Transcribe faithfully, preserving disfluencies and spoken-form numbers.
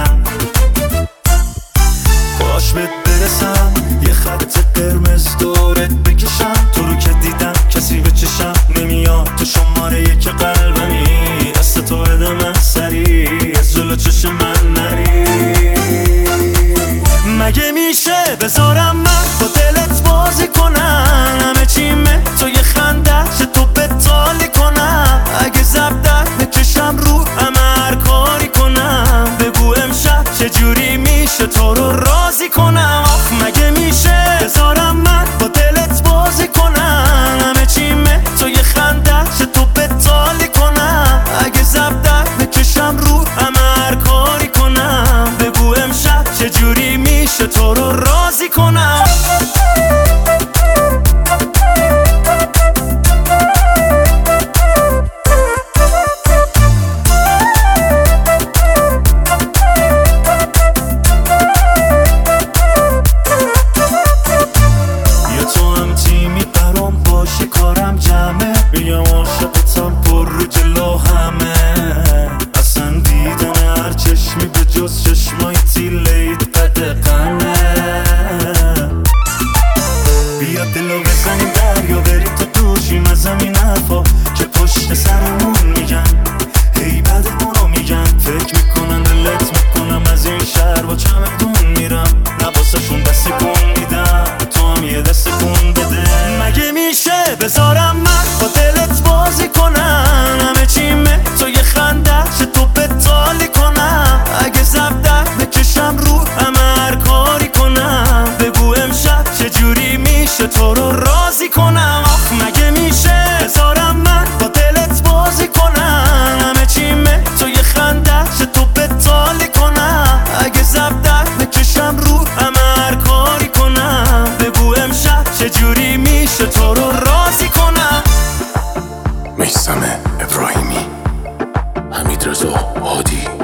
میرم. باش بهت برسم یه خط قرمز دورت بکشم، تو رو که دیدم کسی به چشم نمیاد، تو شماره یک قلبمی، دست تو بده من سری از جلو چشم من نری. مگه میشه بذارم من با دلت بازی کنم، همه چیمه تو یه خنده چه تو بتالی کنم، اگه زبدت بکشم رو همه هر کاری کنم، بگو امشب چجوری میشه تو رو راضی کنم. آخ مگه میشه بذارم من با دلت بازی کنم، همه چیمه تو یه خنده چه تو بتالی کنم، اگه زبدت بکشم رو همه هر کاری کنم، بگو امشب چجوری میشه تو رو راضی کنم. کارم جمعه بگم عاشقتم پر رو جلو همه، اصلا دیدن هر چشمی به جز چشمای تیلید قدقنه. بیا دلو بزنیم دریا بریم تا دوشیم از همین حرفا که پشت سرمون میگن، هی بدمونو میگن، فکر میکنن دلت میکنم از این شهر با چمدون میرم، نباسشون دست کن میدم تو هم یه دست کن بده. مگه میشه بذارم من با دلت بازی کنم، همه چیمه تو یه خنده چه تو بتالی کنم، اگه زبدت بکشم رو همه هر کاری کنم، بگو امشب چجوری میشه تو رو راضی کنم. آخ مگه میشه بذارم من با دلت بازی کنم، همه چیمه تو یه خنده چه تو بتالی کنم، اگه زبدت بکشم رو همه هر کاری کنم، بگو امشب چجوری میشه تو رو راضی کنم. میثم ابراهیمی، حمیدرضا هادی.